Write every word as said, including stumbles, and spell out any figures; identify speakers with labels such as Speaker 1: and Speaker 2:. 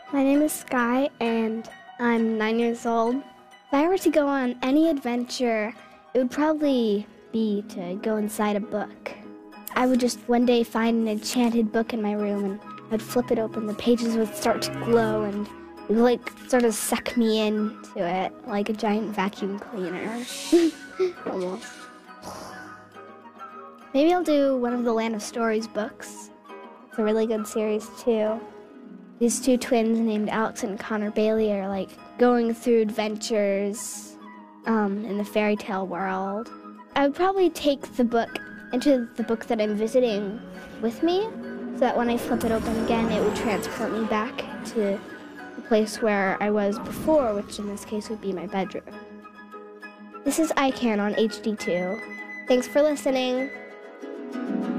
Speaker 1: My name is Sky, and I'm nine years old. If I were to go on any adventure, it would probably be to go inside a book. I would just one day find an enchanted book in my room, and I'd flip it open. The pages would start to glow, and it would, like, sort of suck me into it, like a giant vacuum cleaner. Almost. Maybe I'll do one of the Land of Stories books. It's a really good series, too. These two twins named Alex and Connor Bailey are, like, going through adventures um, in the fairy tale world. I would probably take the book into the book that I'm visiting with me, so that when I flip it open again, it would transport me back to the place where I was before, which in this case would be my bedroom. This is I Can on H D two. Thanks for listening.